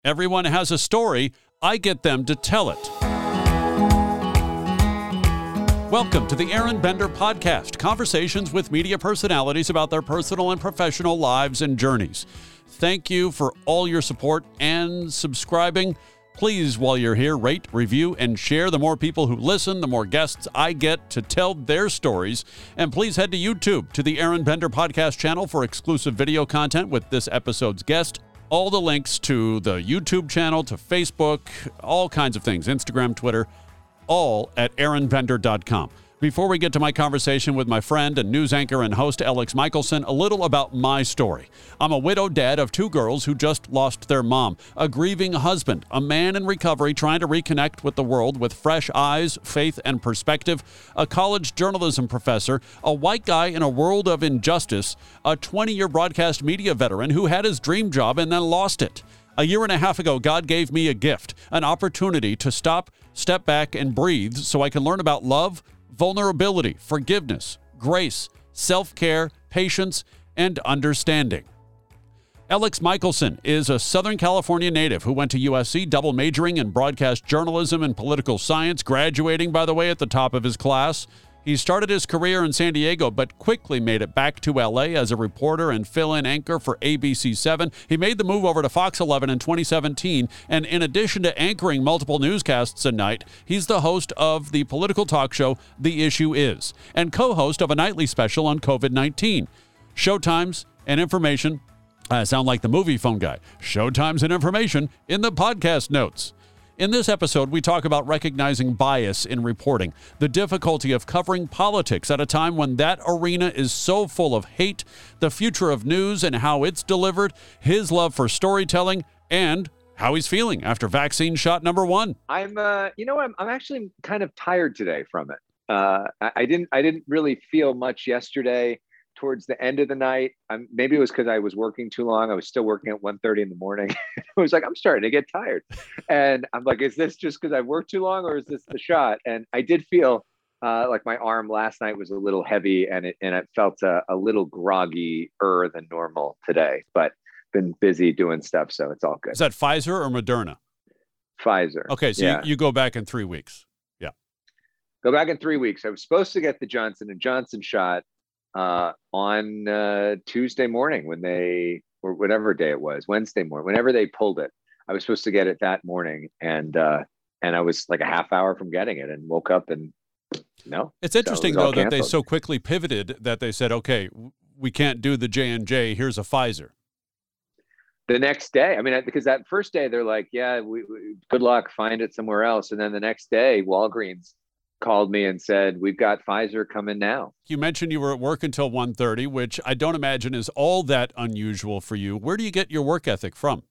Everyone has a story. I get them to tell it. Welcome to the Aaron Bender Podcast, conversations with media personalities about their personal and professional lives and journeys. Thank you for all your support and subscribing. Please, while you're here, rate, review, and share. The more people who listen, the more guests I get to tell their stories. And please head to YouTube, to the Aaron Bender Podcast channel for exclusive video content with this episode's guest. All the links to the YouTube channel, to Facebook, all kinds of things, Instagram, Twitter, all at aaronbender.com. Before we get to my conversation with my friend and news anchor and host Alex Michelson, a little about my story. I'm a widowed dad of 2 girls who just lost their mom, a grieving husband, a man in recovery trying to reconnect with the world with fresh eyes, faith, and perspective, a college journalism professor, a white guy in a world of injustice, a 20-year broadcast media veteran who had his dream job and then lost it. A year and a half ago, God gave me a gift, an opportunity to stop, step back, and breathe so I can learn about love, vulnerability, forgiveness, grace, self-care, patience, and understanding. Alex Michelson is a Southern California native who went to USC, double majoring in broadcast journalism and political science, graduating, by the way, at the top of his class. He started his career in San Diego, but quickly made it back to LA as a reporter and fill-in anchor for ABC7. He made the move over to Fox 11 in 2017, and in addition to anchoring multiple newscasts a night, he's the host of the political talk show The Issue Is, and co-host of a nightly special on COVID-19. Showtimes and information, I sound like the movie phone guy, showtimes and information in the podcast notes. In this episode, we talk about recognizing bias in reporting, the difficulty of covering politics at a time when that arena is so full of hate, the future of news and how it's delivered, his love for storytelling, and how he's feeling after vaccine shot number 1. I'm actually kind of tired today from it. I didn't really feel much yesterday. Towards the end of the night, maybe it was because I was working too long. I was still working at 1:30 in the morning. I was like, I'm starting to get tired. And I'm like, is this just because I worked too long or is this the shot? And I did feel like my arm last night was a little heavy and it felt a little groggy-er than normal today, but been busy doing stuff. So it's all good. Is that Pfizer or Moderna? Pfizer. Okay. So yeah. you go back in 3 weeks. Yeah. Go back in 3 weeks. I was supposed to get the Johnson & Johnson shot on Tuesday morning or whatever day it was, Wednesday morning, whenever they pulled it. I was supposed to get it that morning, and I was like a half hour from getting it and woke up and no. It's interesting, though, that they so quickly pivoted that they said, okay, we can't do the J&J, here's a Pfizer. The next day, because that first day they're like, yeah, we good luck, find it somewhere else. And then the next day, Walgreens called me and said, we've got Pfizer coming now. You mentioned you were at work until 1:30, which I don't imagine is all that unusual for you. Where do you get your work ethic from?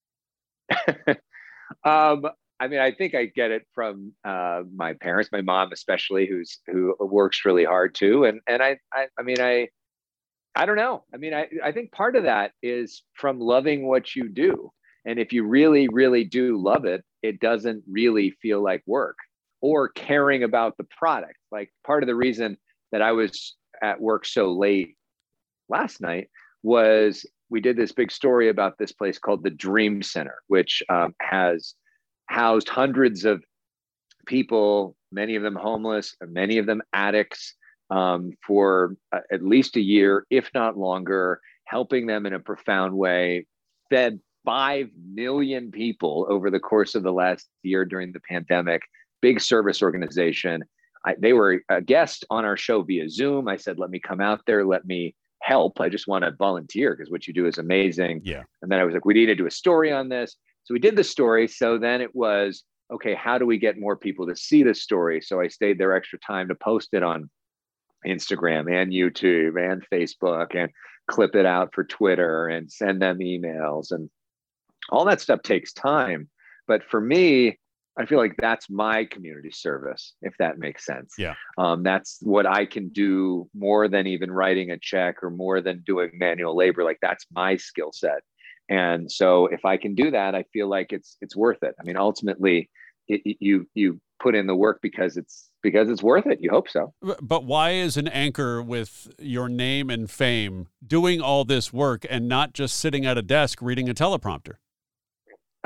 I think I get it from my parents, my mom especially, who works really hard too. And I don't know. I think part of that is from loving what you do. And if you really, really do love it, it doesn't really feel like work. Or caring about the product. Like part of the reason that I was at work so late last night was we did this big story about this place called the Dream Center, which has housed hundreds of people, many of them homeless, many of them addicts, for at least a year, if not longer, helping them in a profound way, fed 5 million people over the course of the last year during the pandemic. Big service organization. They were a guest on our show via Zoom. I said, let me come out there. Let me help. I just want to volunteer because what you do is amazing. Yeah. And then I was like, we need to do a story on this. So we did the story. So then it was, okay, how do we get more people to see this story? So I stayed there extra time to post it on Instagram and YouTube and Facebook and clip it out for Twitter and send them emails. And all that stuff takes time. But for me, I feel like that's my community service, if that makes sense. Yeah. That's what I can do more than even writing a check or more than doing manual labor. Like that's my skill set. And so if I can do that, I feel like it's worth it. Ultimately you put in the work because it's worth it. You hope so. But why is an anchor with your name and fame doing all this work and not just sitting at a desk reading a teleprompter?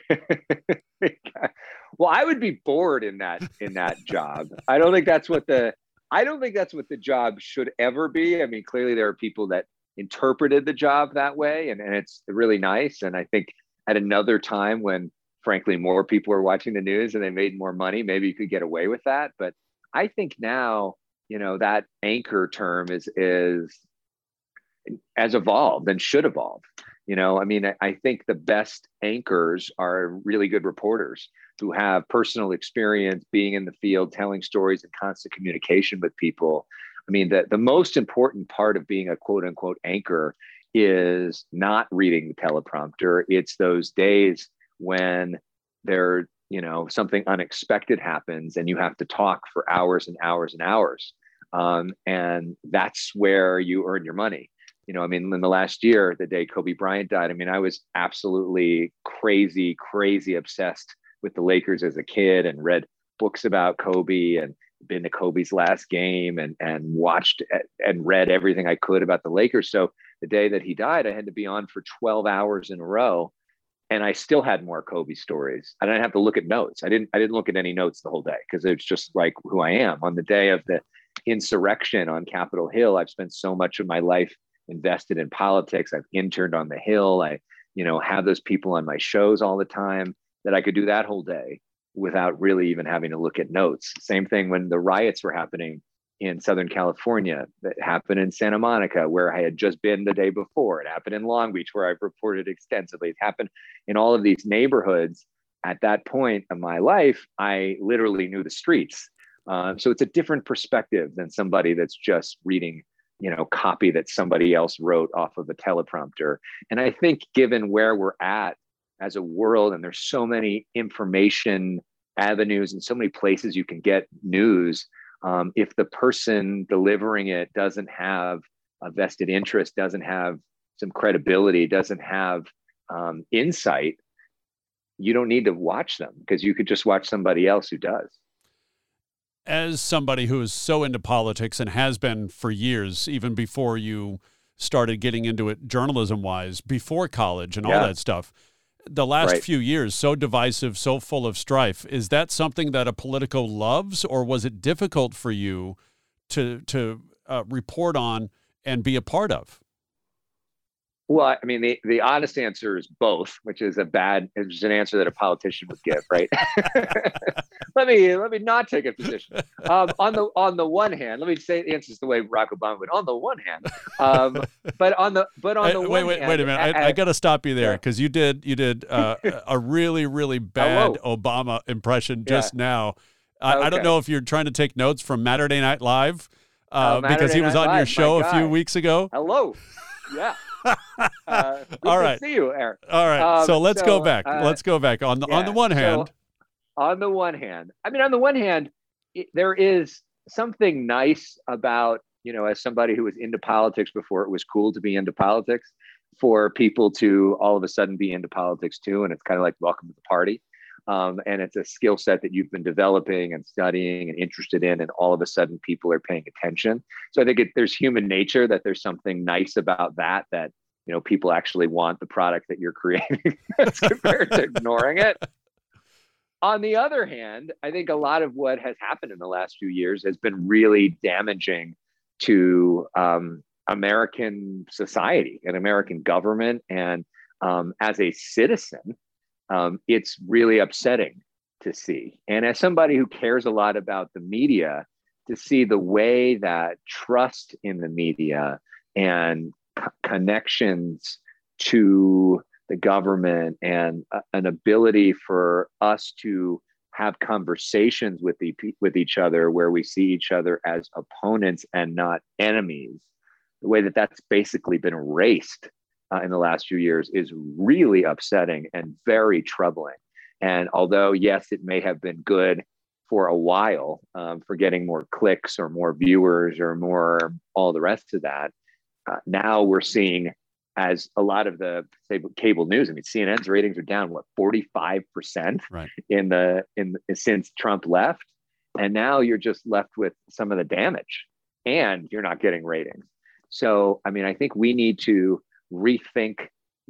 Well, I would be bored in that job. I don't think that's what the job should ever be. I mean, clearly there are people that interpreted the job that way, and it's really nice. And I think at another time when frankly more people are watching the news and they made more money, maybe you could get away with that. But I think now, that anchor term is has evolved and should evolve. I mean, I think the best anchors are really good reporters who have personal experience being in the field, telling stories, and constant communication with people. I mean, the most important part of being a quote unquote anchor is not reading the teleprompter. It's those days when something unexpected happens and you have to talk for hours and hours and hours. And that's where you earn your money. I mean, in the last year, the day Kobe Bryant died, I mean, I was absolutely crazy obsessed with the Lakers as a kid, and read books about Kobe and been to Kobe's last game and watched and read everything I could about the Lakers. So the day that he died, I had to be on for 12 hours in a row. And I still had more Kobe stories. I didn't have to look at notes. I didn't look at any notes the whole day because it's just like who I am. On the day of the insurrection on Capitol Hill, I've spent so much of my life invested in politics. I've interned on the Hill. I, have those people on my shows all the time that I could do that whole day without really even having to look at notes. Same thing when the riots were happening in Southern California, that happened in Santa Monica, where I had just been the day before. It happened in Long Beach, where I've reported extensively. It happened in all of these neighborhoods. At that point of my life, I literally knew the streets. So it's a different perspective than somebody that's just reading copy that somebody else wrote off of a teleprompter. And I think given where we're at as a world, and there's so many information avenues and so many places you can get news, if the person delivering it doesn't have a vested interest, doesn't have some credibility, doesn't have insight, you don't need to watch them, because you could just watch somebody else who does. As somebody who is so into politics and has been for years, even before you started getting into it journalism-wise, before college and all that stuff, the last few years, so divisive, so full of strife, is that something that a Politico loves, or was it difficult for you to report on and be a part of? Well, I mean, the honest answer is both, which is an answer that a politician would give, right? Let me not take a position. On the one hand, let me say the answer is the way Barack Obama would. On the one hand, but on the one hand, wait a minute, I got to stop you there, because you did a really, really bad Obama impression just now. I don't know if you're trying to take notes from Saturday Night Live, because he was on your show a few weeks ago. Hello, yeah. All right. See you, Eric. All right. So let's go back. Let's go back. On the one hand. On the one hand, there is something nice about, as somebody who was into politics before it was cool to be into politics, for people to all of a sudden be into politics too. And it's kind of like welcome to the party. And it's a skill set that you've been developing and studying and interested in, and all of a sudden people are paying attention. So I think there's human nature, that there's something nice about that people actually want the product that you're creating as compared to ignoring it. On the other hand, I think a lot of what has happened in the last few years has been really damaging to American society and American government. And as a citizen, it's really upsetting to see. And as somebody who cares a lot about the media, to see the way that trust in the media and connections to the government and an ability for us to have conversations with each other where we see each other as opponents and not enemies, the way that that's basically been erased in the last few years is really upsetting and very troubling. And although, yes, it may have been good for a while for getting more clicks or more viewers or more all the rest of that, now we're seeing, as a lot of the cable news, I mean, CNN's ratings are down 45% since Trump left, and now you're just left with some of the damage, and you're not getting ratings. So, I mean, I think we need to rethink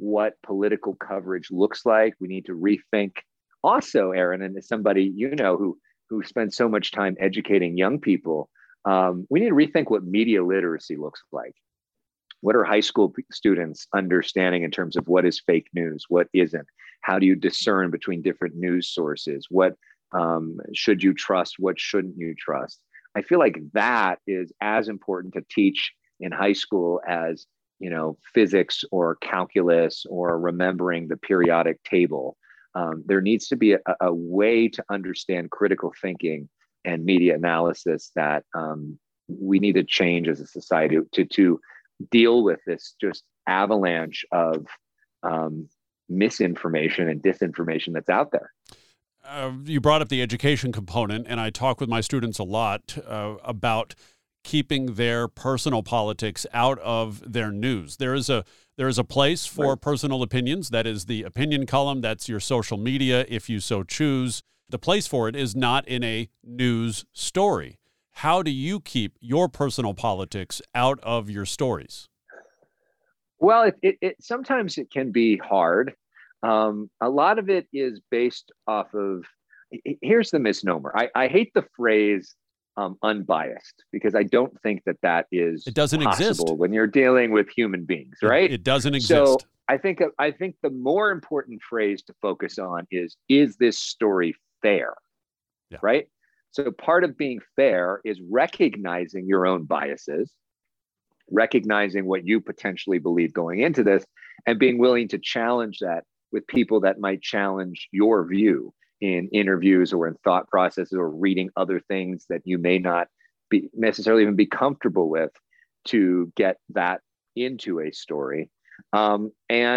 what political coverage looks like. We need to rethink also, Aaron, and as somebody, who spends so much time educating young people, we need to rethink what media literacy looks like. What are high school students understanding in terms of what is fake news, what isn't? How do you discern between different news sources? What should you trust? What shouldn't you trust? I feel like that is as important to teach in high school as, physics or calculus or remembering the periodic table. There needs to be a way to understand critical thinking and media analysis that we need to change as a society to deal with this just avalanche of misinformation and disinformation that's out there. You brought up the education component, and I talk with my students a lot about keeping their personal politics out of their news. There is a place for personal opinions. That is the opinion column. That's your social media, if you so choose. The place for it is not in a news story. How do you keep your personal politics out of your stories? Well, it sometimes it can be hard. A lot of it is based off of, here's the misnomer. I hate the phrase unbiased, because I don't think that is it doesn't possible exist when you're dealing with human beings, right? It doesn't exist. So I think the more important phrase to focus on is this story fair? Yeah. Right? So part of being fair is recognizing your own biases, recognizing what you potentially believe going into this, and being willing to challenge that with people that might challenge your view in interviews or in thought processes or reading other things that you may not be necessarily even be comfortable with, to get that into a story. And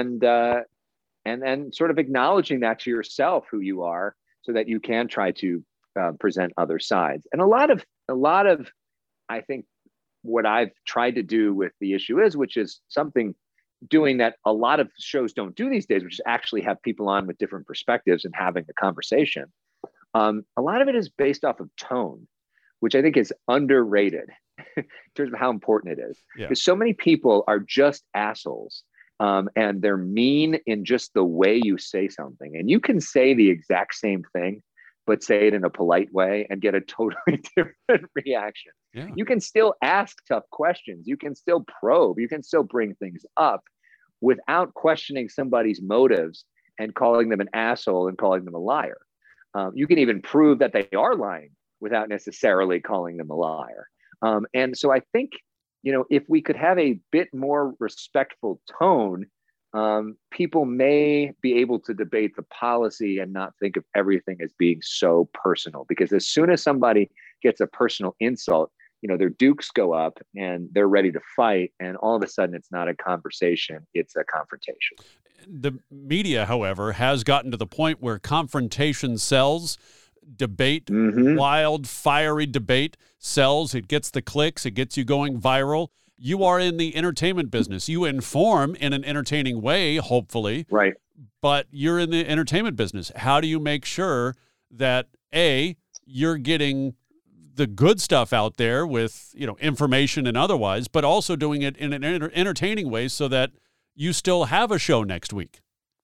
then sort of acknowledging that to yourself, who you are, so that you can try to present other sides. And a lot of, I think, what I've tried to do with the issue which is something doing that a lot of shows don't do these days, which is actually have people on with different perspectives and having a conversation. A lot of it is based off of tone, which I think is underrated in terms of how important it is. Because so many people are just assholes, and they're mean in just the way you say something. And you can say the exact same thing, but say it in a polite way and get a totally different reaction. Yeah. You can still ask tough questions. You can still probe. You can still bring things up without questioning somebody's motives and calling them an asshole and calling them a liar. You can even prove that they are lying without necessarily calling them a liar. And so I think, if we could have a bit more respectful tone, people may be able to debate the policy and not think of everything as being so personal. Because as soon as somebody gets a personal insult, their dukes go up and they're ready to fight. And all of a sudden, it's not a conversation, it's a confrontation. The media, however, has gotten to the point where confrontation sells. Debate, wild, fiery debate sells. It gets the clicks. It gets you going viral. You are in the entertainment business. You inform in an entertaining way, hopefully. Right. But you're in the entertainment business. How do you make sure that, A, you're getting the good stuff out there with, information and otherwise, but also doing it in an entertaining way so that you still have a show next week?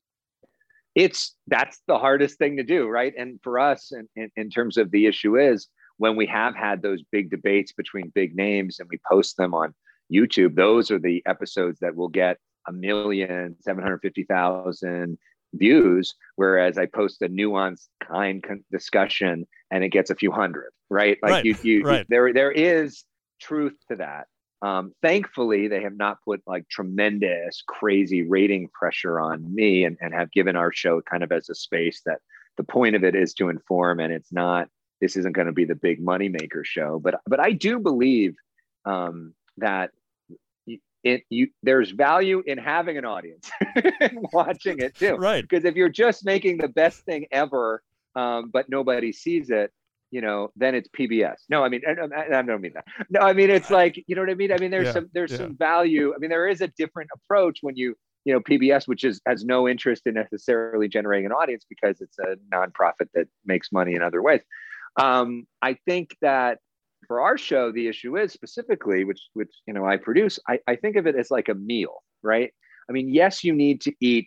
That's the hardest thing to do, right? And for us, in terms of the issue is, when we have had those big debates between big names and we post them on YouTube, those are the episodes that will get 1,750,000 views, whereas I post a nuanced, kind discussion and it gets a few hundred, right? Like right. There is truth to that. Thankfully, they have not put like tremendous, crazy rating pressure on me, and have given our show kind of as a space that the point of it is to inform, and this isn't going to be the big moneymaker show. But I do believe that there's value in having an audience and watching it too. Right. Because if you're just making the best thing ever, but nobody sees it, then it's PBS. No, I mean, I don't mean that. No, I mean, it's like, you know what I mean? I mean, there's some value. I mean, there is a different approach when PBS, which has no interest in necessarily generating an audience because it's a nonprofit that makes money in other ways. I think that for our show, the issue is specifically, which I produce, I think of it as like a meal, right? I mean, yes, you need to eat,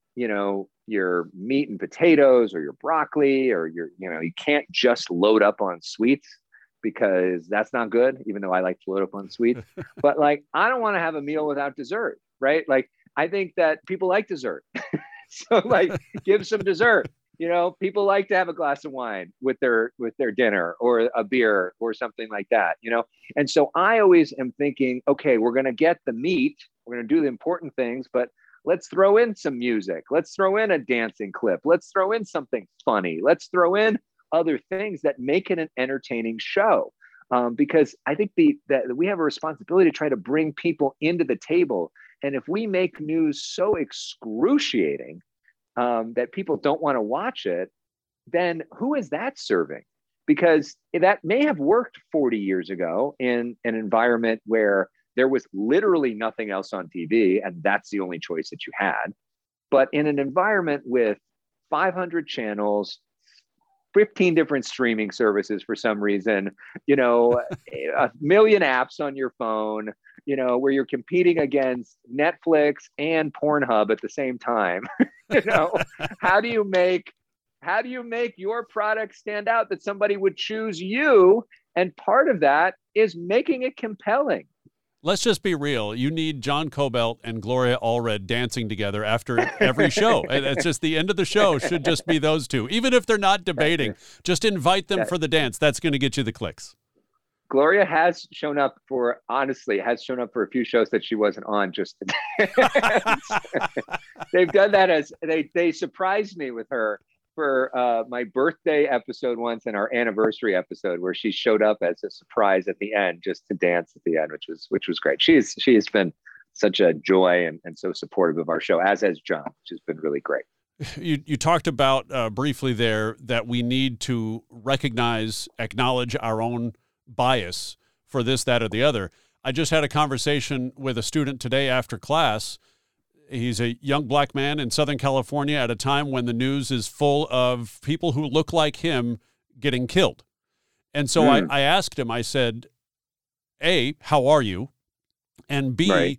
your meat and potatoes or your broccoli or you can't just load up on sweets because that's not good, even though I like to load up on sweets. But like, I don't want to have a meal without dessert, right? Like, I think that people like dessert. So like, give some dessert. People like to have a glass of wine with their dinner or a beer or something like that, And so I always am thinking, okay, we're going to get the meat. We're going to do the important things, but let's throw in some music. Let's throw in a dancing clip. Let's throw in something funny. Let's throw in other things that make it an entertaining show. Because I think that we have a responsibility to try to bring people into the table. And if we make news so excruciating that people don't want to watch it, then who is that serving? Because that may have worked 40 years ago in an environment where there was literally nothing else on TV, and that's the only choice that you had. But in an environment with 500 channels, 15 different streaming services for some reason, a million apps on your phone, where you're competing against Netflix and Pornhub at the same time, how do you make your product stand out that somebody would choose you? And part of that is making it compelling. Let's just be real. You need John Cobelt and Gloria Allred dancing together after every show. It's just the end of the show should just be those two. Even if they're not debating, just invite them for the dance. That's going to get you the clicks. Gloria has shown up for a few shows that she wasn't on just to They've done that as they surprised me with her for my birthday episode once and our anniversary episode, where she showed up as a surprise at the end just to dance at the end, which was great. She has been such a joy and so supportive of our show, as has John, which has been really great. You talked about briefly there that we need to acknowledge our own bias for this, that, or the other. I just had a conversation with a student today after class. He's a young black man in Southern California at a time when the news is full of people who look like him getting killed. And so I asked him, I said, A, how are you? And B, right.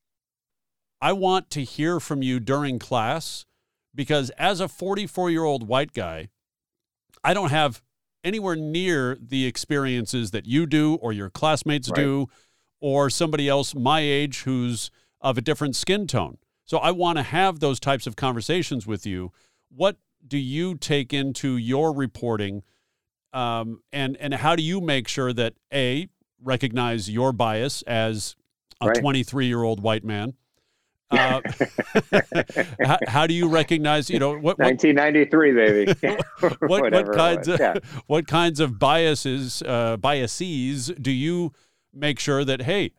I want to hear from you during class, because as a 44-year-old white guy, I don't have anywhere near the experiences that you do or your classmates do, or somebody else my age who's of a different skin tone. So I want to have those types of conversations with you. What do you take into your reporting, and how do you make sure that, A, recognize your bias as a 23-year-old white man? How do you recognize, what 1993, baby? what kinds of biases do you make sure that, hey,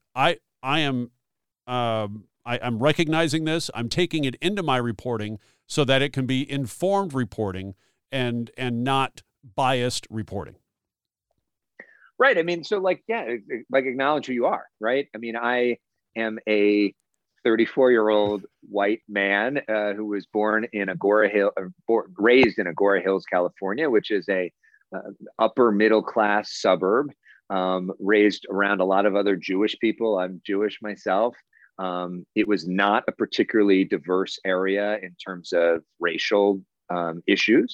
I'm recognizing this, I'm taking it into my reporting so that it can be informed reporting and not biased reporting? Right. I mean, so acknowledge who you are, right? I mean, I am a 34-year-old white man who was raised in Agora Hills, California, which is a upper middle class suburb, raised around a lot of other Jewish people. I'm Jewish myself. It was not a particularly diverse area in terms of racial issues.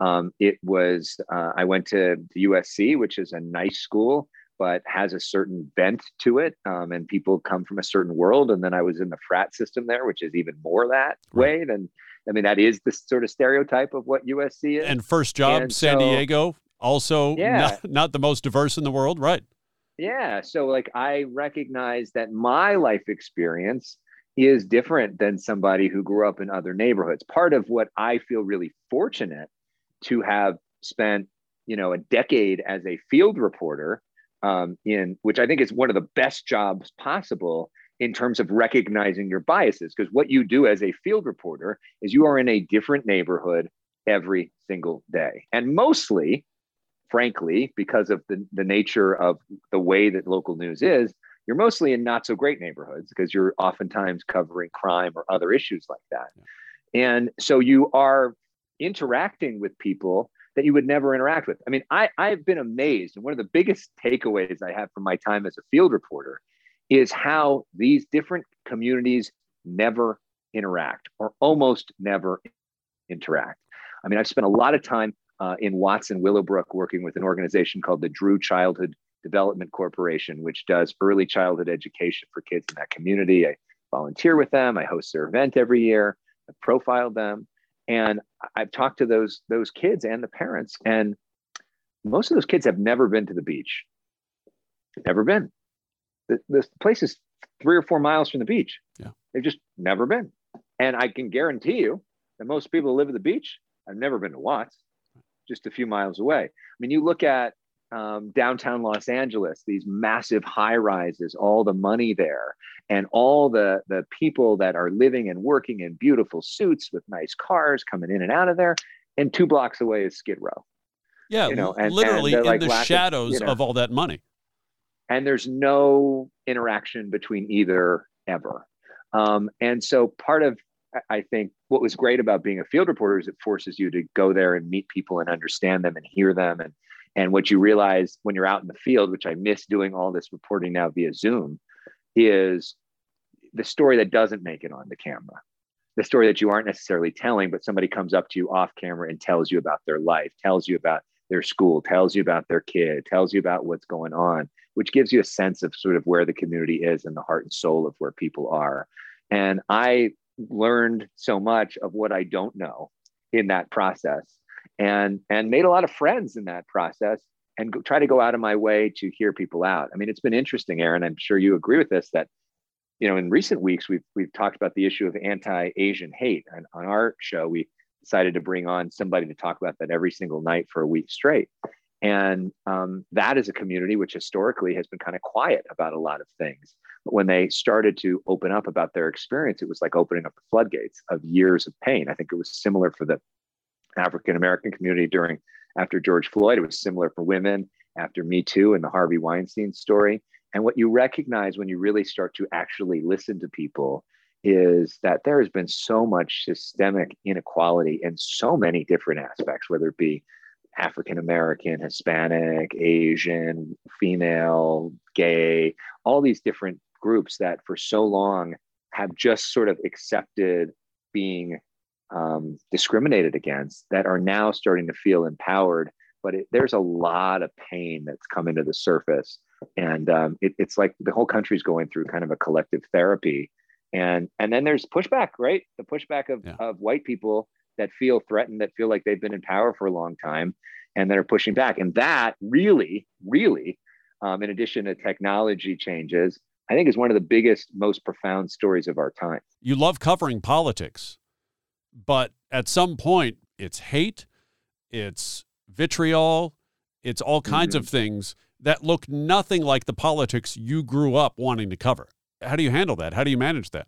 I went to the USC, which is a nice school, but has a certain bent to it. And people come from a certain world. And then I was in the frat system there, which is even more that way than, that is the sort of stereotype of what USC is. And first job, San Diego, also not the most diverse in the world. Right. Yeah. So I recognize that my life experience is different than somebody who grew up in other neighborhoods. Part of what I feel really fortunate to have spent, a decade as a field reporter, in which I think is one of the best jobs possible in terms of recognizing your biases. Because what you do as a field reporter is you are in a different neighborhood every single day. And mostly, frankly, because of the nature of the way that local news is, you're mostly in not so great neighborhoods because you're oftentimes covering crime or other issues like that. Yeah. And so you are interacting with people that you would never interact with. I mean, I've been amazed. And one of the biggest takeaways I have from my time as a field reporter is how these different communities never interact or almost never interact. I mean, I've spent a lot of time in Watson Willowbrook working with an organization called the Drew Childhood Development Corporation, which does early childhood education for kids in that community. I volunteer with them. I host their event every year. I've profiled them. And I've talked to those kids and the parents. And most of those kids have never been to the beach. Never been. This place is 3 or 4 miles from the beach. Yeah. They've just never been. And I can guarantee you that most people who live at the beach have never been to Watts, just a few miles away. I mean, you look at downtown Los Angeles, these massive high rises, all the money there, and all the people that are living and working in beautiful suits with nice cars coming in and out of there. And 2 blocks away is Skid Row. Yeah, literally in the shadows of all that money. And there's no interaction between either ever. And so part of, I think, what was great about being a field reporter is it forces you to go there and meet people and understand them and hear them. And what you realize when you're out in the field, which I miss doing all this reporting now via Zoom, is the story that doesn't make it on the camera. The story that you aren't necessarily telling, but somebody comes up to you off camera and tells you about their life, tells you about their school, tells you about their kid, tells you about what's going on, which gives you a sense of sort of where the community is and the heart and soul of where people are. And I learned so much of what I don't know in that process, and made a lot of friends in that process, and try to go out of my way to hear people out. I mean, it's been interesting, Aaron, I'm sure you agree with this, that, you know, in recent weeks, we've talked about the issue of anti-Asian hate. And on our show, we decided to bring on somebody to talk about that every single night for a week straight. And that is a community which historically has been kind of quiet about a lot of things. But when they started to open up about their experience, it was like opening up the floodgates of years of pain. I think it was similar for the African-American community after George Floyd. It was similar for women after Me Too and the Harvey Weinstein story. And what you recognize when you really start to actually listen to people is that there has been so much systemic inequality in so many different aspects, whether it be African-American, Hispanic, Asian, female, gay, all these different groups that for so long have just sort of accepted being discriminated against, that are now starting to feel empowered. But there's a lot of pain that's coming to the surface. And it's like the whole country's going through kind of a collective therapy. And then there's pushback, right? The pushback of white people that feel threatened, that feel like they've been in power for a long time, and that are pushing back. And that really, really, in addition to technology changes, I think is one of the biggest, most profound stories of our time. You love covering politics, but at some point it's hate, it's vitriol, it's all kinds of things that look nothing like the politics you grew up wanting to cover. How do you handle that? How do you manage that?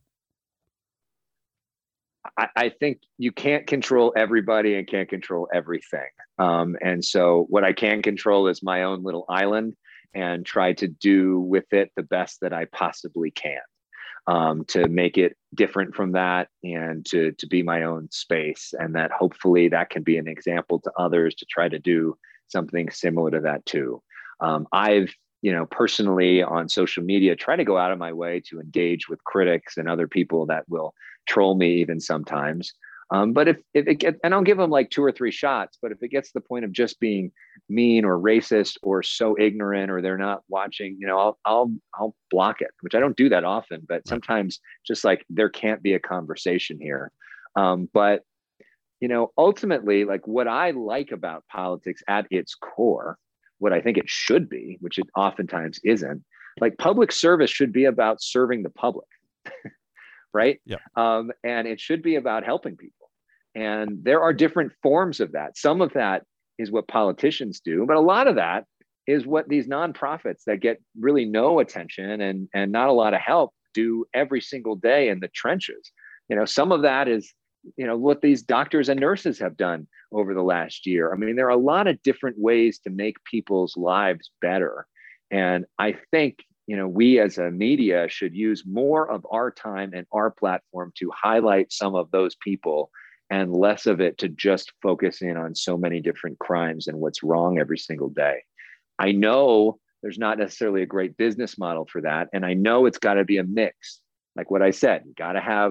I think you can't control everybody and can't control everything. And so what I can control is my own little island, and try to do with it the best that I possibly can, to make it different from that, and to be my own space. And that hopefully that can be an example to others to try to do something similar to that too. I've, personally on social media, try to go out of my way to engage with critics and other people that will troll me even sometimes. But if it gets, and I'll give them like 2 or 3 shots, but if it gets to the point of just being mean or racist or so ignorant, or they're not watching, I'll block it, which I don't do that often, but sometimes just like, there can't be a conversation here. But ultimately, like, what I like about politics at its core, what I think it should be, which it oftentimes isn't, like, public service should be about serving the public. Right. Yeah. And it should be about helping people. And there are different forms of that. Some of that is what politicians do, but a lot of that is what these nonprofits that get really no attention and not a lot of help do every single day in the trenches. Some of that is, what these doctors and nurses have done over the last year. I mean, there are a lot of different ways to make people's lives better. And I think, we as a media should use more of our time and our platform to highlight some of those people, and less of it to just focus in on so many different crimes and what's wrong every single day. I know there's not necessarily a great business model for that. And I know it's got to be a mix. Like what I said, you got to have,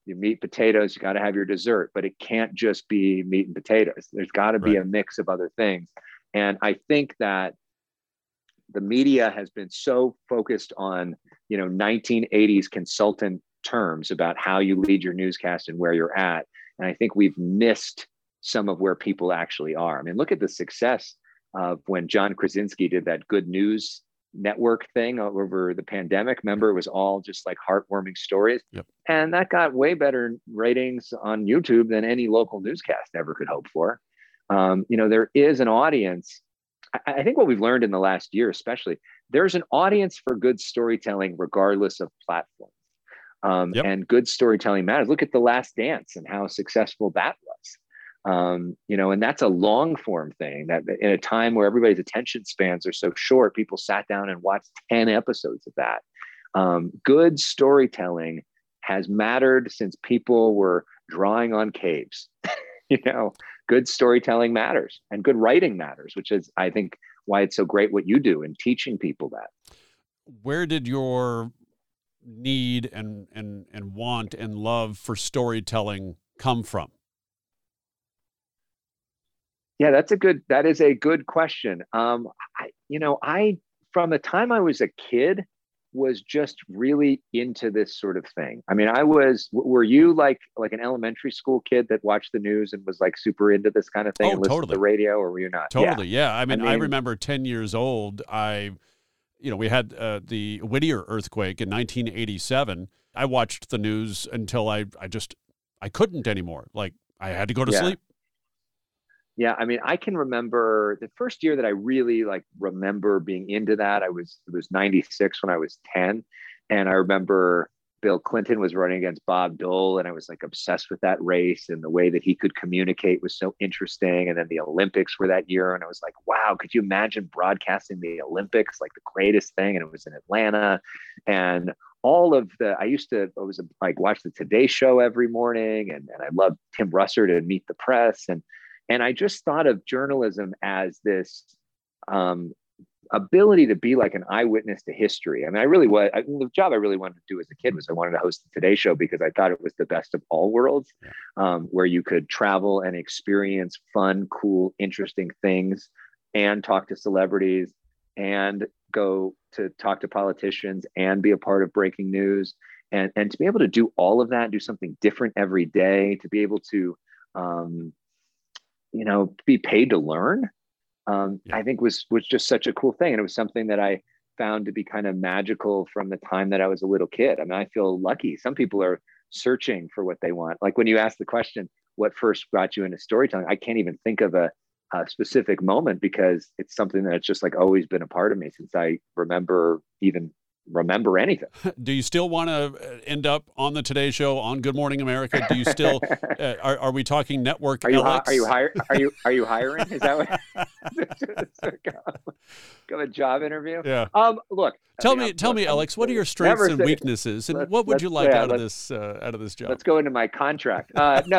you meat, potatoes, you got to have your dessert, but it can't just be meat and potatoes. There's got to be a mix of other things. And I think that the media has been so focused on, 1980s consultant terms about how you lead your newscast and where you're at. And I think we've missed some of where people actually are. I mean, look at the success of when John Krasinski did that Good News Network thing over the pandemic. Remember, it was all just like heartwarming stories. Yep. And that got way better ratings on YouTube than any local newscast ever could hope for. There is an audience. I think what we've learned in the last year, especially, there's an audience for good storytelling, regardless of platform. And good storytelling matters. Look at The Last Dance and how successful that was. And that's a long form thing that in a time where everybody's attention spans are so short, people sat down and watched 10 episodes of that. Good storytelling has mattered since people were drawing on caves. Good storytelling matters and good writing matters, which is, I think, why it's so great what you do in teaching people that. Where did your need and want and love for storytelling come from? Yeah, that is a good question. I from the time I was a kid was just really into this sort of thing. I mean, were you like an elementary school kid that watched the news and was like super into this kind of thing and listened to the radio, or were you not? Totally. Yeah. I mean, I remember 10 years old, we had the Whittier earthquake in 1987. I watched the news until I couldn't anymore. Like I had to go to sleep. Yeah, I mean, I can remember the first year that I really remember being into that. It was 96 when I was 10. And I remember Bill Clinton was running against Bob Dole, and I was obsessed with that race, and the way that he could communicate was so interesting. And then the Olympics were that year, and I was like, wow, could you imagine broadcasting the Olympics, like the greatest thing? And it was in Atlanta. And all of I was watch the Today Show every morning, and I loved Tim Russert and Meet the Press. And I just thought of journalism as this ability to be like an eyewitness to history. I mean, the job I really wanted to do as a kid was I wanted to host the Today Show because I thought it was the best of all worlds, where you could travel and experience fun, cool, interesting things and talk to celebrities and go to talk to politicians and be a part of breaking news. And to be able to do all of that, do something different every day, to be able to, be paid to learn, I think was just such a cool thing. And it was something that I found to be kind of magical from the time that I was a little kid. I mean, I feel lucky. Some people are searching for what they want. Like when you ask the question, what first brought you into storytelling? I can't even think of a specific moment because it's something that's just always been a part of me since I remember anything. Do you still want to end up on the Today Show, on Good Morning America? Do you still are we talking network? Are you hiring? Is that what go a job interview? Yeah. Look. Tell me, Alex, what are your strengths and weaknesses, and what would you like out of this job? Let's go into my contract.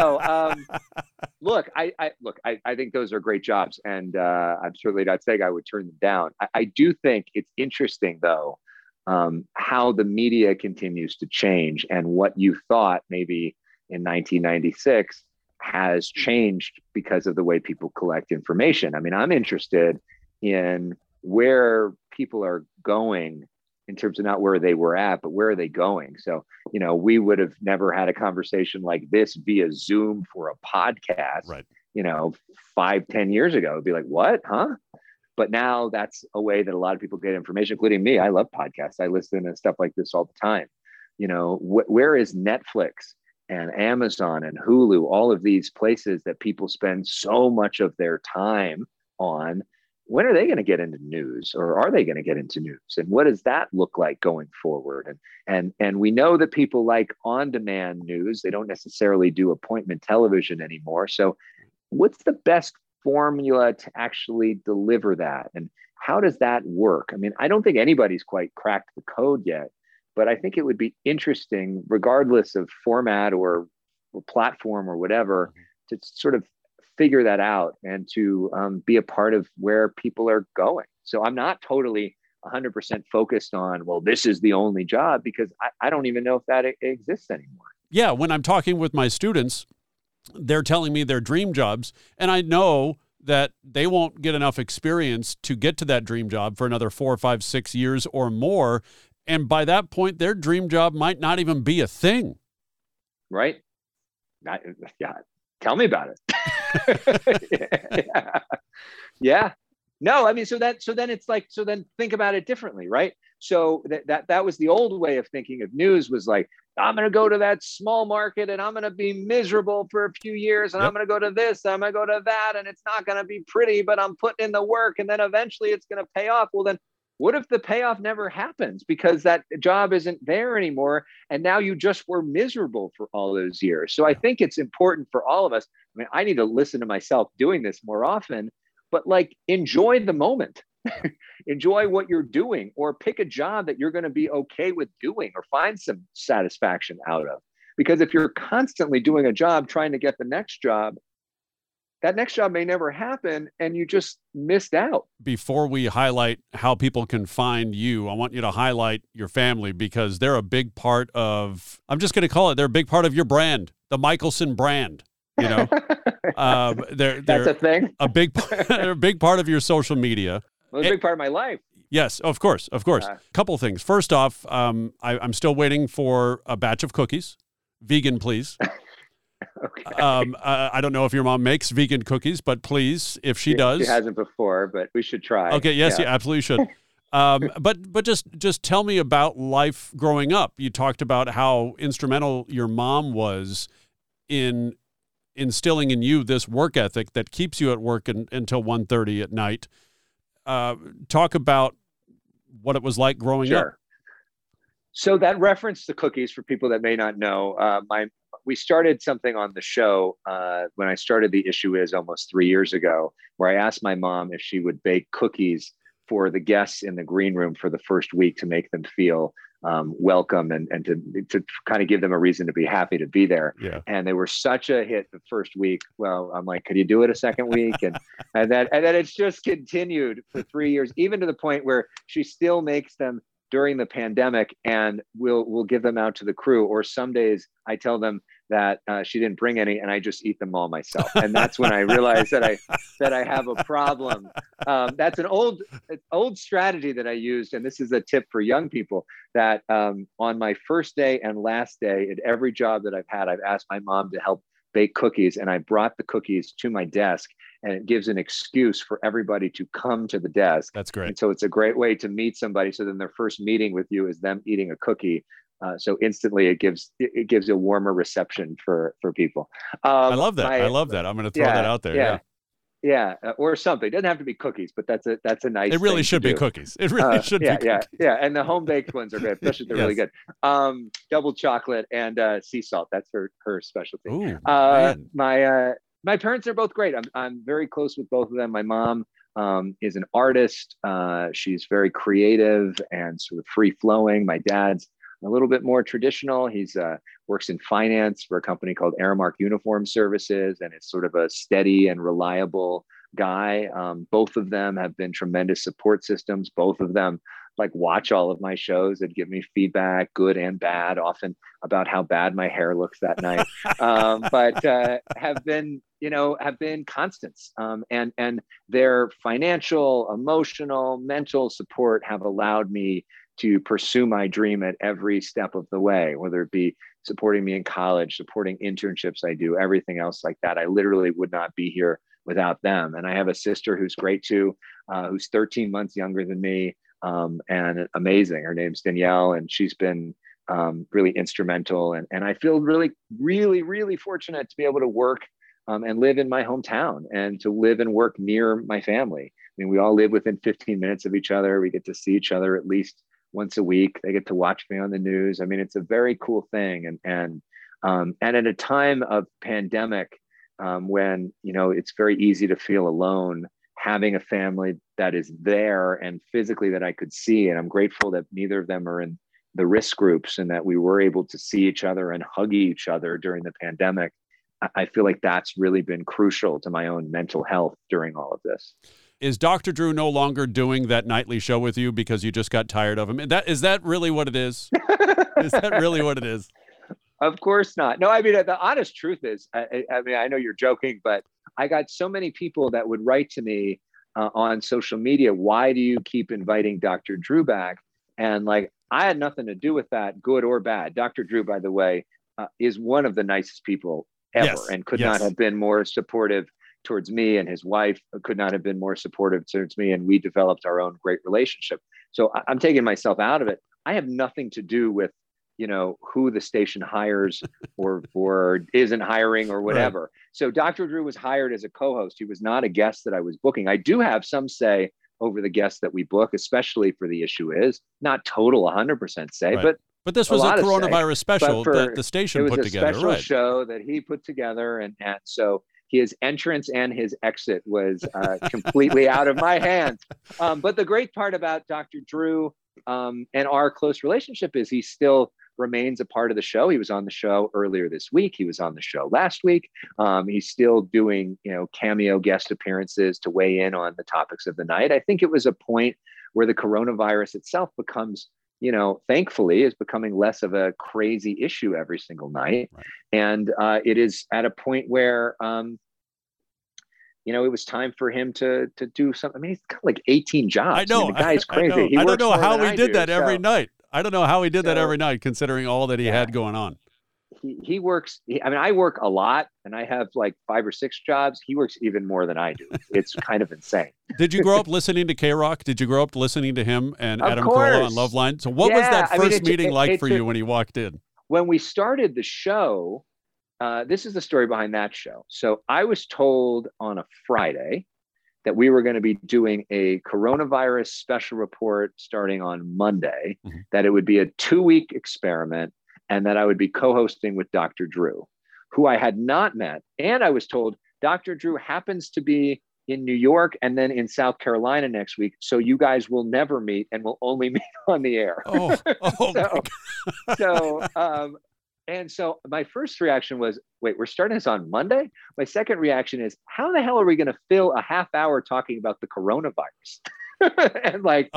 Look, I think those are great jobs, and I'm certainly not saying I would turn them down. I do think it's interesting though, how the media continues to change, and what you thought maybe in 1996 has changed because of the way people collect information. I mean, I'm interested in where people are going in terms of not where they were at, but where are they going? So, we would have never had a conversation like this via Zoom for a podcast, right? 5-10 years ago. It'd be like, what? Huh? But now that's a way that a lot of people get information, including me. I love podcasts. I listen to stuff like this all the time. Where is Netflix and Amazon and Hulu, all of these places that people spend so much of their time on? When are they going to get into news, or are they going to get into news? And what does that look like going forward? And we know that people like on-demand news. They don't necessarily do appointment television anymore. So what's the best formula to actually deliver that? And how does that work? I mean, I don't think anybody's quite cracked the code yet, but I think it would be interesting, regardless of format or platform or whatever, to sort of figure that out and to be a part of where people are going. So I'm not totally 100% focused on, well, this is the only job, because I don't even know if that exists anymore. yeah, when I'm talking with my students, they're telling me their dream jobs, and I know that they won't get enough experience to get to that dream job for another 4, 5, 6 years or more. And by that point, their dream job might not even be a thing. Right. Yeah. Tell me about it. Yeah. No, I mean, so then it's like, so then think about it differently, right? So that was the old way of thinking of news, was like, I'm going to go to that small market and I'm going to be miserable for a few years, and I'm going to go to this, I'm going to go to that, and it's not going to be pretty, but I'm putting in the work, and then eventually it's going to pay off. Well, then what if the payoff never happens because that job isn't there anymore, and now you just were miserable for all those years? So I think it's important for all of us. I mean, I need to listen to myself doing this more often, but like, enjoy the moment. Enjoy what you're doing, or pick a job that you're going to be okay with doing, or find some satisfaction out of. Because if you're constantly doing a job trying to get the next job, that next job may never happen, and you just missed out. Before we highlight how people can find you, I want you to highlight your family, because they're a big part of, I'm just going to call it, they're a big part of your brand, the Michelson brand. You know, that's a thing. They're a big part of your social media. Well, a big part of my life. Yes, of course. Couple things. First off, I'm still waiting for a batch of cookies. Vegan, please. Okay. I don't know if your mom makes vegan cookies, but please, if she does. She hasn't before, but we should try. Okay, yes, you absolutely should. But just tell me about life growing up. You talked about how instrumental your mom was in instilling in you this work ethic that keeps you at work until 1:30 at night. Talk about what it was like growing up. So that reference to cookies, for people that may not know, we started something on the show when I started The Issue Is almost 3 years ago, where I asked my mom if she would bake cookies for the guests in the green room for the first week to make them feel welcome and to kind of give them a reason to be happy to be there. Yeah. And they were such a hit the first week. Well, I'm like, could you do it a second week? And then it's just continued for 3 years, even to the point where she still makes them during the pandemic, and we'll give them out to the crew. Or some days I tell them that she didn't bring any, and I just eat them all myself. And that's when I realized that I have a problem. That's an old strategy that I used, and this is a tip for young people, that on my first day and last day at every job that I've had, I've asked my mom to help bake cookies, and I brought the cookies to my desk, and it gives an excuse for everybody to come to the desk. That's great. And so it's a great way to meet somebody. So then their first meeting with you is them eating a cookie. So instantly it gives a warmer reception for people. I love that. I love that. I'm going to throw that out there. Yeah. Or something. It doesn't have to be cookies, but that's a nice. It really should be cookies. It really should be. Yeah. And the home baked ones are great, especially if they're really good. Double chocolate and sea salt. That's her specialty. Ooh, my parents are both great. I'm very close with both of them. My mom is an artist. She's very creative and sort of free flowing. My dad's a little bit more traditional. He's works in finance for a company called Aramark Uniform Services, and is sort of a steady and reliable guy. Both of them have been tremendous support systems. Both of them like watch all of my shows and give me feedback, good and bad, often about how bad my hair looks that night. But have been constants. And their financial, emotional, mental support have allowed me to pursue my dream at every step of the way, whether it be supporting me in college, supporting internships I do, everything else like that. I literally would not be here without them. And I have a sister who's great too, who's 13 months younger than me, and amazing. Her name's Danielle, and she's been really instrumental. And I feel really, really, really fortunate to be able to work and live in my hometown, and to live and work near my family. I mean, we all live within 15 minutes of each other. We get to see each other at least once a week. They get to watch me on the news. I mean, it's a very cool thing. And at a time of pandemic, when, it's very easy to feel alone, having a family that is there and physically that I could see. And I'm grateful that neither of them are in the risk groups, and that we were able to see each other and hug each other during the pandemic. I feel like that's really been crucial to my own mental health during all of this. Is Dr. Drew no longer doing that nightly show with you because you just got tired of him? Is that really what it is? Is that really what it is? Of course not. No, I mean, the honest truth is, I mean, I know you're joking, but I got so many people that would write to me on social media. Why do you keep inviting Dr. Drew back? And like, I had nothing to do with that, good or bad. Dr. Drew, by the way, is one of the nicest people ever, and could not have been more supportive towards me, and his wife could not have been more supportive towards me. And we developed our own great relationship. So I'm taking myself out of it. I have nothing to do with, you know, who the station hires or isn't hiring or whatever. Right. So Dr. Drew was hired as a co-host. He was not a guest that I was booking. I do have some say over the guests that we book, especially for The Issue Is. Not total 100% say, right. But this was a coronavirus special that the station put together. It was a special show that he put together. And so his entrance and his exit was completely out of my hands. But the great part about Dr. Drew and our close relationship is he still remains a part of the show. He was on the show earlier this week. He was on the show last week. He's still doing, you know, cameo guest appearances to weigh in on the topics of the night. I think it was a point where the coronavirus itself becomes, you know, thankfully is becoming less of a crazy issue every single night. Right. And it is at a point where, you know, it was time for him to do something. I mean, he's got like 18 jobs. I know. I mean, the guy's crazy. I don't know how he did that every night. I don't know how he did that every night, considering all that he had going on. He works. I mean, I work a lot, and I have like 5 or 6 jobs. He works even more than I do. It's kind of insane. Did you grow up listening to K-Rock? Did you grow up listening to him and Adam Carolla on Loveline? So what was that first meeting like for you when he walked in? When we started the show, this is the story behind that show. So I was told on a Friday that we were going to be doing a coronavirus special report starting on Monday, that it would be a 2-week experiment, and that I would be co-hosting with Dr. Drew, who I had not met. And I was told Dr. Drew happens to be in New York and then in South Carolina next week. So you guys will never meet and will only meet on the air. And so my first reaction was, wait, we're starting this on Monday? My second reaction is, how the hell are we going to fill a half hour talking about the coronavirus? And like,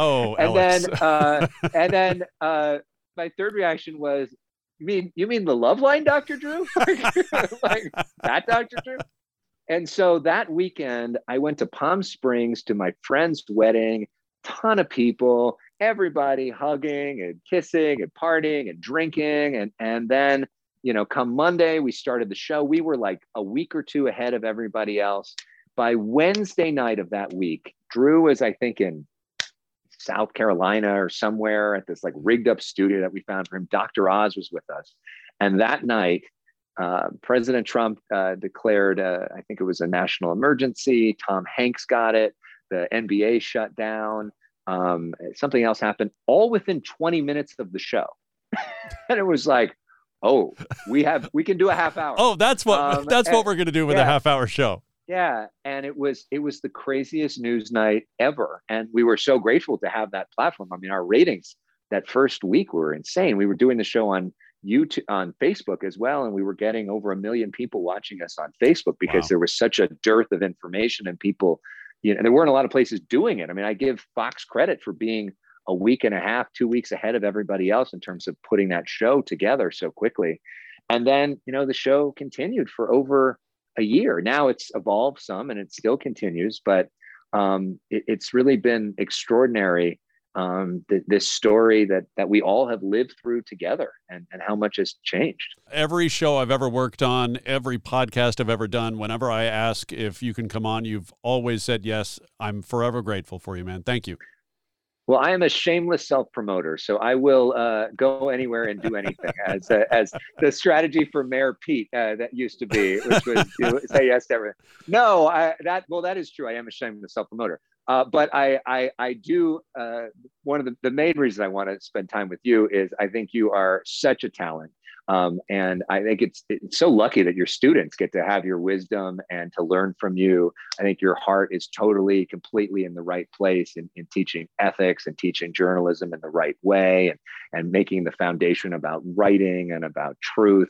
and then my third reaction was, you mean the Loveline Dr. Drew? Like that Dr. Drew? And so that weekend I went to Palm Springs to my friend's wedding, ton of people, everybody hugging and kissing and partying and drinking. And then, you know, come Monday, we started the show. We were like a week or two ahead of everybody else. By Wednesday night of that week, Drew was, I think, in South Carolina or somewhere at this like rigged up studio that we found for him. Dr. Oz was with us. And that night, President Trump declared, I think it was a national emergency. Tom Hanks got it. The NBA shut down. Something else happened, all within 20 minutes of the show. And it was like, oh, we can do a half hour. Oh, that's what we're going to do with a half hour show. Yeah. And it was the craziest news night ever. And we were so grateful to have that platform. I mean, our ratings that first week were insane. We were doing the show on YouTube, on Facebook as well. And we were getting over 1 million people watching us on Facebook because there was such a dearth of information and people, you know, there weren't a lot of places doing it. I mean, I give Fox credit for being a week and a half, 2 weeks ahead of everybody else in terms of putting that show together so quickly. And then, you know, the show continued for over a year. Now it's evolved some and it still continues, but it's really been extraordinary. This story that we all have lived through together and how much has changed. Every show I've ever worked on, every podcast I've ever done, whenever I ask if you can come on, you've always said yes. I'm forever grateful for you, man. Thank you. Well, I am a shameless self-promoter, so I will go anywhere and do anything, as the strategy for Mayor Pete that used to be, which was say yes to everything. No, that is true. I am a shameless self-promoter, but I do. One of the main reasons I want to spend time with you is I think you are such a talent. And I think it's so lucky that your students get to have your wisdom and to learn from you. I think your heart is totally, completely in the right place in teaching ethics and teaching journalism in the right way and making the foundation about writing and about truth.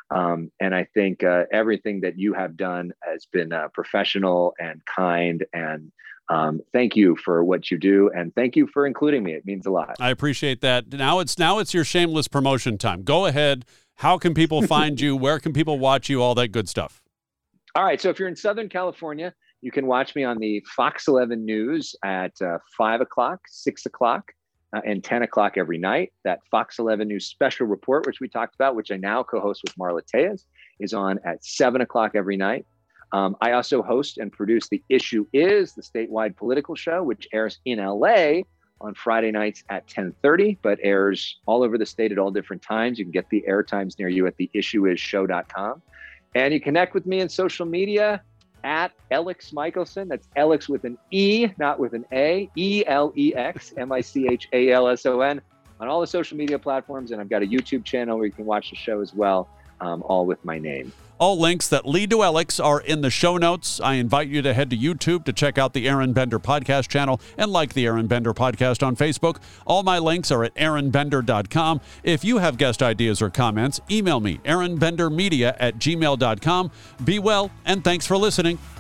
And I think everything that you have done has been professional and kind. And thank you for what you do. And thank you for including me. It means a lot. I appreciate that. Now it's your shameless promotion time. Go ahead. How can people find you? Where can people watch you? All that good stuff. All right. So if you're in Southern California, you can watch me on the Fox 11 News at 5 o'clock, 6 o'clock, and 10 o'clock every night. That Fox 11 News special report, which we talked about, which I now co-host with Marla Tejas, is on at 7 o'clock every night. I also host and produce The Issue Is, the statewide political show, which airs in LA on Friday nights at 10:30, but airs all over the state at all different times. You can get the air times near you at theissueisshow.com. And you connect with me in social media at Alex Michelson. That's Alex with an E, not with an A. ELEX MICHALSON on all the social media platforms. And I've got a YouTube channel where you can watch the show as well, all with my name. All links that lead to Alex are in the show notes. I invite you to head to YouTube to check out the Aaron Bender Podcast channel and like the Aaron Bender Podcast on Facebook. All my links are at aaronbender.com. If you have guest ideas or comments, email me, aaronbendermedia@gmail.com. Be well, and thanks for listening.